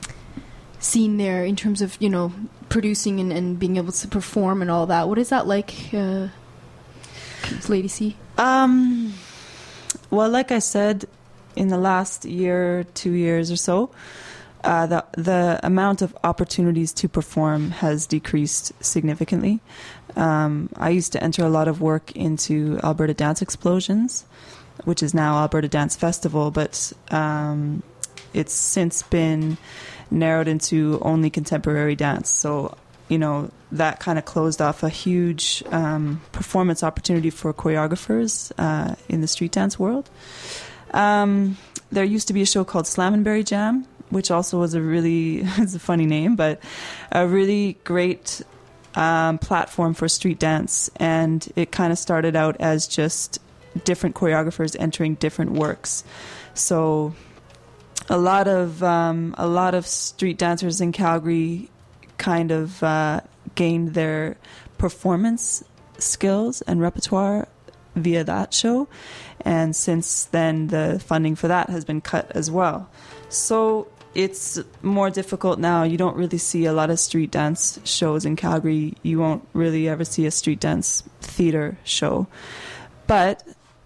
Speaker 2: scene there, in terms of, you know, producing and, and being able to perform and all that? What is that like, uh, Lady C?
Speaker 4: Um, well, like I said, in the last year, two years or so, Uh, the the amount of opportunities to perform has decreased significantly. Um, I used to enter a lot of work into Alberta Dance Explosions, which is now Alberta Dance Festival, but um, it's since been narrowed into only contemporary dance. So, you know, that kind of closed off a huge um, performance opportunity for choreographers uh, in the street dance world. Um, there used to be a show called Slamminberry Jam, which also was a really, it's a funny name, but a really great um, platform for street dance. And it kind of started out as just different choreographers entering different works. So a lot of um, a lot of street dancers in Calgary kind of uh, gained their performance skills and repertoire via that show. And since then, the funding for that has been cut as well. So it's more difficult now. You don't really see a lot of street dance shows in Calgary. You won't really ever see a street dance theater show. But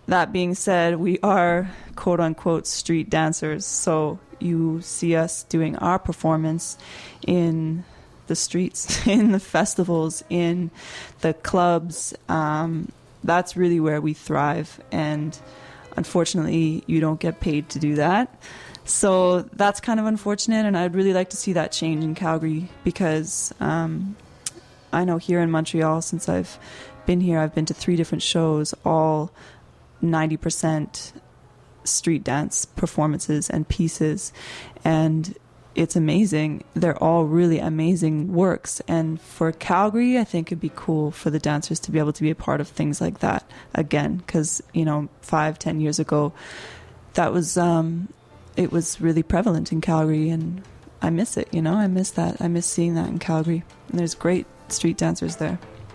Speaker 4: that being said, we are quote unquote street dancers. So you see us doing our performance in the streets, in the festivals, in the clubs. Um, that's really where we thrive. And unfortunately, you don't get paid to do that. So that's kind of unfortunate. And I'd really like to see that change in Calgary, because um, I know here in Montreal, since I've been here, I've been to three different shows, all ninety percent street dance performances and pieces, and it's amazing. They're all really amazing works, and for Calgary, I think it'd be cool for the dancers to be able to be a part of things like that again, because, you know, five, ten years ago, that was um, it was really prevalent in Calgary, and I miss it, you know, I miss that. I miss seeing that in Calgary, and there's great street dancers there.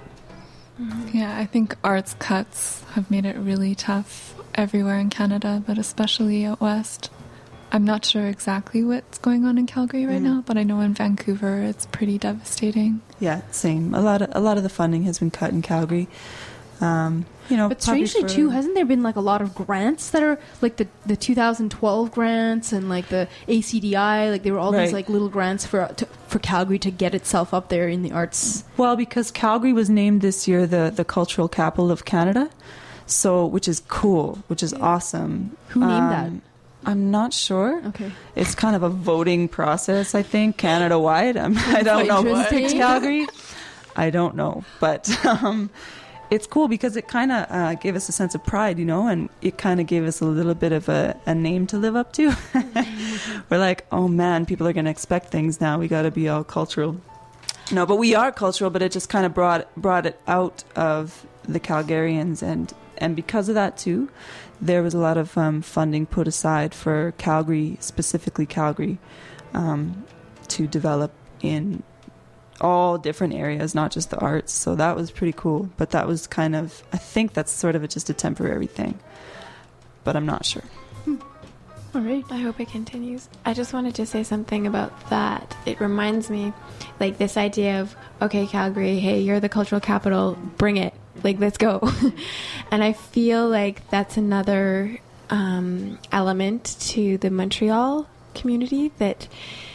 Speaker 5: Yeah, I think arts cuts have made it really tough everywhere in Canada, but especially out west. I'm not sure exactly what's going on in Calgary right mm. now, but I know in Vancouver it's pretty devastating.
Speaker 4: Yeah, same. A lot of a lot of the funding has been cut in Calgary. Um, you know,
Speaker 2: but strangely for, too, hasn't there been like a lot of grants that are like the the two thousand twelve grants and like the A C D I, like there were all right. these like little grants for to, for Calgary to get itself up there in the arts.
Speaker 4: Well, because Calgary was named this year the the cultural capital of Canada, so which is cool, which is awesome.
Speaker 2: Who named
Speaker 4: um,
Speaker 2: that?
Speaker 4: I'm not sure.
Speaker 2: Okay.
Speaker 4: It's kind of a voting process, I think, Canada-wide. I'm, I don't know who picked Calgary. I don't know. But um, it's cool because it kind of uh, gave us a sense of pride, you know, and it kind of gave us a little bit of a, a name to live up to. We're like, oh, man, people are going to expect things now. We got to be all cultural. No, but we are cultural, but it just kind of brought brought it out of the Calgarians. And, and because of that, too, there was a lot of um, funding put aside for Calgary, specifically Calgary, um, to develop in all different areas, not just the arts. So that was pretty cool. But that was kind of, I think that's sort of a, just a temporary thing. But I'm not sure.
Speaker 3: Hmm. All right. I hope it continues. I just wanted to say something about that. It reminds me, like, this idea of, okay, Calgary, hey, you're the cultural capital, bring it. Like, let's go. And I feel like that's another um, element to the Montreal community that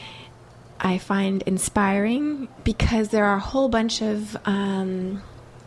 Speaker 3: I find inspiring, because there are a whole bunch of um,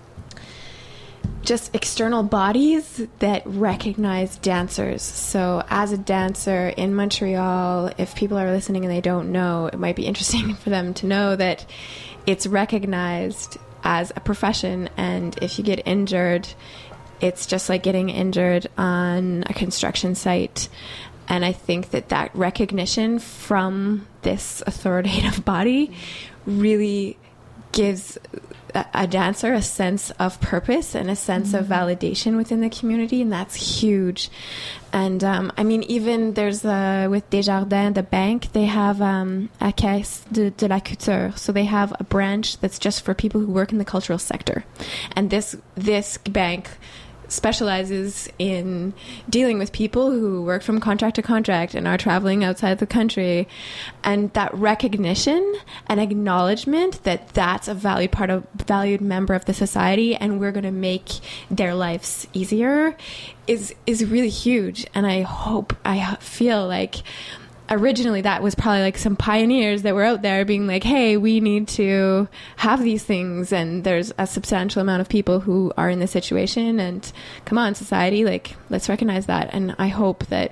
Speaker 3: just external bodies that recognize dancers. So as a dancer in Montreal, if people are listening and they don't know, it might be interesting for them to know that it's recognized as a profession, and if you get injured, it's just like getting injured on a construction site. And I think that that recognition from this authoritative body really gives a, a dancer a sense of purpose and a sense mm-hmm. of validation within the community, and that's huge. And um, I mean, even there's uh, with Desjardins, the bank, they have um, a caisse de, de la culture, so they have a branch that's just for people who work in the cultural sector, and this this bank specializes in dealing with people who work from contract to contract and are traveling outside the country. And that recognition and acknowledgement that that's a valued part of valued member of the society, and we're going to make their lives easier, is is really huge. And I hope, I feel like originally that was probably like some pioneers that were out there being like, hey, we need to have these things, and there's a substantial amount of people who are in this situation, and come on, society, like, let's recognize that. And I hope that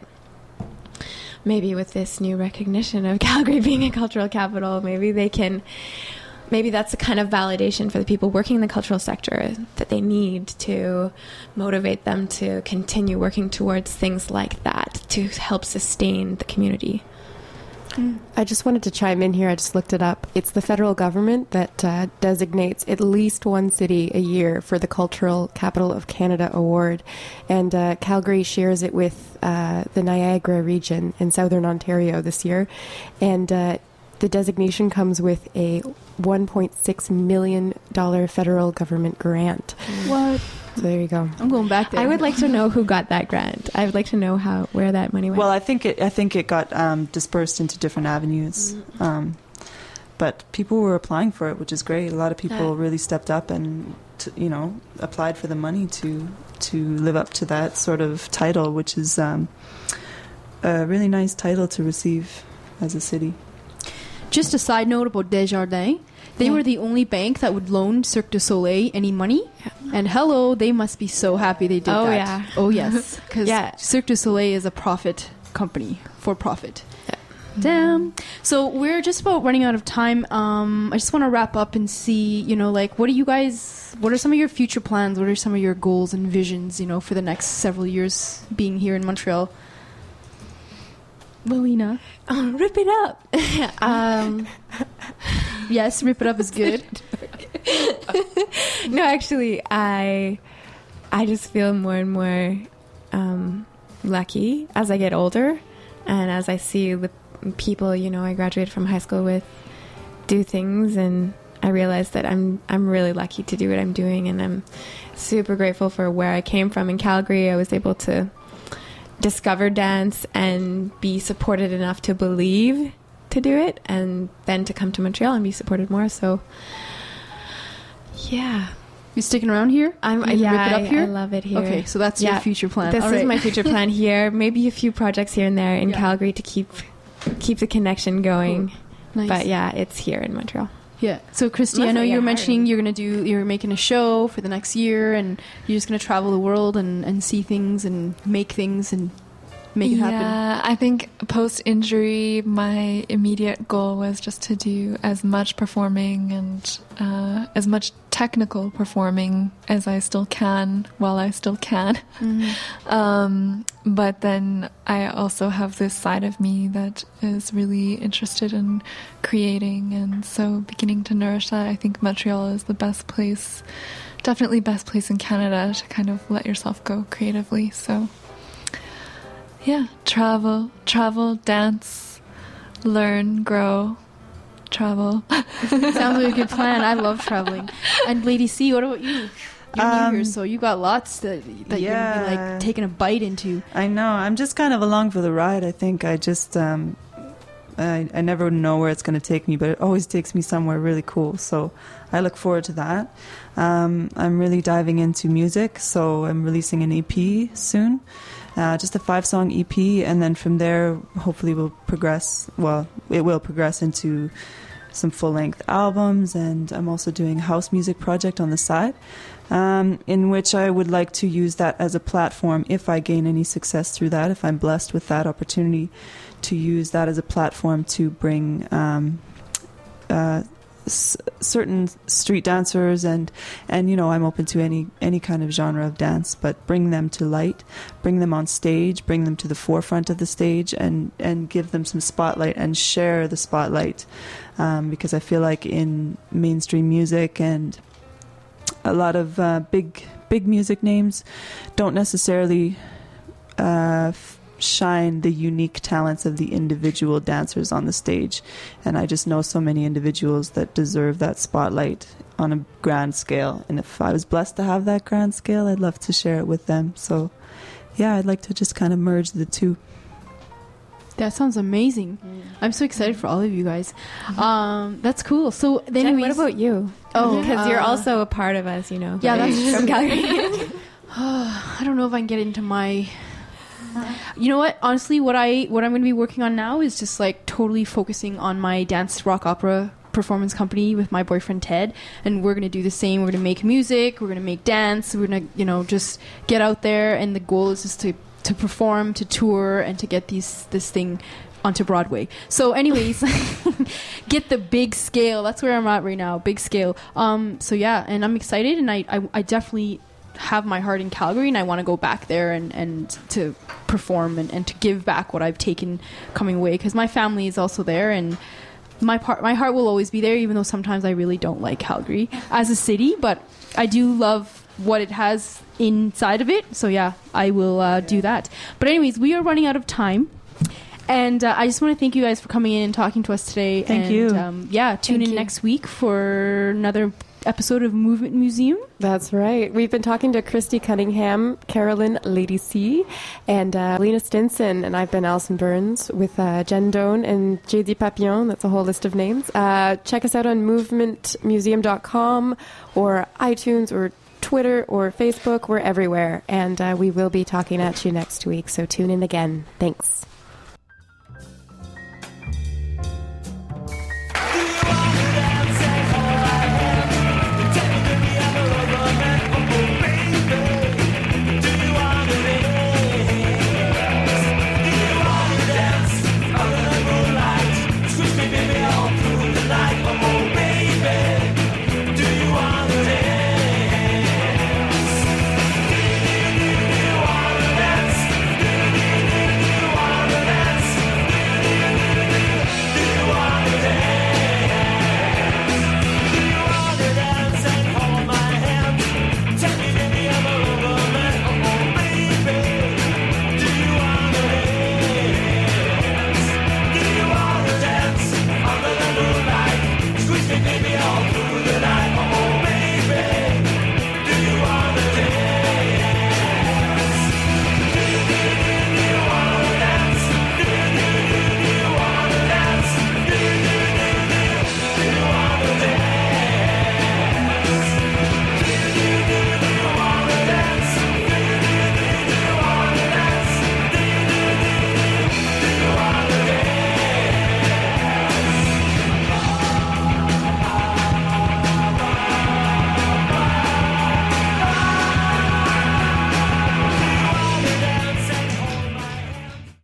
Speaker 3: maybe with this new recognition of Calgary being a cultural capital, maybe they can, maybe that's the kind of validation for the people working in the cultural sector that they need to motivate them to continue working towards things like that to help sustain the community.
Speaker 1: I just wanted to chime in here. I just looked it up. It's the federal government that uh, designates at least one city a year for the Cultural Capital of Canada award. And uh, Calgary shares it with uh, the Niagara region in southern Ontario this year. And uh, the designation comes with a one point six million dollars federal government grant.
Speaker 2: What?
Speaker 1: So there you go.
Speaker 2: I'm going back there.
Speaker 3: I would like to know who got that grant. I would like to know how where that money went.
Speaker 4: Well, I think it I think it got um, dispersed into different avenues. Mm-hmm. Um, but people were applying for it, which is great. A lot of people yeah. really stepped up and, t- you know, applied for the money to to live up to that sort of title, which is um, a really nice title to receive as a city.
Speaker 2: Just a side note about Desjardins. They
Speaker 3: Yeah.
Speaker 2: were the only bank that would loan Cirque du Soleil any money. And hello, they must be so happy they did
Speaker 3: Oh,
Speaker 2: that.
Speaker 3: yeah.
Speaker 2: Oh, yes. Because
Speaker 3: Yeah.
Speaker 2: Cirque du Soleil is a profit company, for profit. Damn. So we're just about running out of time. Um, I just want to wrap up and see, you know, like, what do you guys, what are some of your future plans? What are some of your goals and visions, you know, for the next several years being here in Montreal? Louina.
Speaker 3: Oh, rip it up. um,
Speaker 2: Yes, rip it up is good.
Speaker 3: no, actually, I I just feel more and more um, lucky as I get older, and as I see the people, you know, I graduated from high school with do things, and I realize that I'm I'm really lucky to do what I'm doing, and I'm super grateful for where I came from in Calgary. I was able to discover dance and be supported enough to believe to do it, and then to come to Montreal and be supported more. So yeah,
Speaker 2: You sticking around here?
Speaker 3: I'm
Speaker 2: You
Speaker 3: yeah,
Speaker 2: rip it up
Speaker 3: I,
Speaker 2: here?
Speaker 3: I love it here.
Speaker 2: Okay, so that's
Speaker 3: Yeah.
Speaker 2: your future plan.
Speaker 3: This
Speaker 2: All
Speaker 3: is
Speaker 2: right.
Speaker 3: my future plan here. Maybe a few projects here and there in
Speaker 2: Yeah.
Speaker 3: Calgary to keep keep the connection going.
Speaker 2: Nice.
Speaker 3: But yeah, it's here in Montreal.
Speaker 2: Yeah. So, Christy, I
Speaker 3: Unless
Speaker 2: know
Speaker 3: I
Speaker 2: you
Speaker 3: get
Speaker 2: were mentioning
Speaker 3: hired.
Speaker 2: you're gonna do, you're making a show for the next year, and you're just gonna travel the world and, and see things and make things and make it happen.
Speaker 5: Yeah, I think post injury, my immediate goal was just to do as much performing and uh, as much technical performing as I still can while I still can.
Speaker 2: Mm-hmm.
Speaker 5: Um, but then I also have this side of me that is really interested in creating, and so beginning to nourish that. I think Montreal is the best place, definitely best place in Canada to kind of let yourself go creatively. So yeah, travel, travel, dance, learn, grow, travel.
Speaker 2: Sounds like a good plan. I love traveling. And Lady C, what about you? You're new
Speaker 4: Um,
Speaker 2: here, so you got lots that, that you're gonna be
Speaker 4: yeah.
Speaker 2: like taking a bite into.
Speaker 4: I know. I'm just kind of along for the ride. I think I just um, I, I never know where it's going to take me, but it always takes me somewhere really cool. So I look forward to that. Um, I'm really diving into music, so I'm releasing an E P soon. Uh, just a five-song E P, and then from there, hopefully we'll progress, well, it will progress into some full-length albums, and I'm also doing a house music project on the side, um, in which I would like to use that as a platform, if I gain any success through that, if I'm blessed with that opportunity, to use that as a platform to bring um, uh, s- certain street dancers and and you know, I'm open to any any kind of genre of dance, but bring them to light, bring them on stage, bring them to the forefront of the stage, and and give them some spotlight and share the spotlight, um, because I feel like in mainstream music and a lot of uh, big big music names don't necessarily uh, f- shine the unique talents of the individual dancers on the stage, and I just know so many individuals that deserve that spotlight on a grand scale, and if I was blessed to have that grand scale, I'd love to share it with them. So yeah, I'd like to just kind of merge the two.
Speaker 2: That sounds amazing. I'm so excited for all of you guys. Um, that's cool. So, then,
Speaker 3: Jen,
Speaker 2: anyways,
Speaker 3: what about you?
Speaker 2: Oh,
Speaker 3: because you're
Speaker 2: uh,
Speaker 3: also a part of us, you know.
Speaker 2: Yeah,
Speaker 3: right?
Speaker 2: that's
Speaker 3: from
Speaker 2: true.
Speaker 3: Calgary.
Speaker 2: I don't know if I can get into my. You know what? Honestly, what I what I'm going to be working on now is just like totally focusing on my dance rock opera performance company with my boyfriend Ted, and we're going to do the same. We're going to make music. We're going to make dance. We're going to, you know, just get out there, and the goal is just to to perform, to tour, and to get these this thing onto Broadway. So, anyways, get the big scale. That's where I'm at right now. Big scale. Um. So yeah, and I'm excited, and I I, I definitely have my heart in Calgary, and I want to go back there and, and to perform and, and to give back what I've taken coming away, because my family is also there, and my part my heart will always be there, even though sometimes I really don't like Calgary as a city, but I do love what it has inside of it. So yeah, I will uh, do that. But anyways, we are running out of time. And uh, I just want to thank you guys for coming in and talking to us today.
Speaker 4: Thank
Speaker 2: and,
Speaker 4: you.
Speaker 2: Um, yeah, tune
Speaker 1: Thank
Speaker 2: in
Speaker 1: you.
Speaker 2: next week for another episode of Movement Museum.
Speaker 1: That's right. We've been talking to Christy Cunningham, Carolyn Lady C, and uh, Lena Stinson, and I've been Alison Burns with uh, Jen Doan and J D Papillon. That's a whole list of names. Uh, check us out on movement museum dot com or iTunes or Twitter or Facebook. We're everywhere. And uh, we will be talking at you next week. So tune in again. Thanks.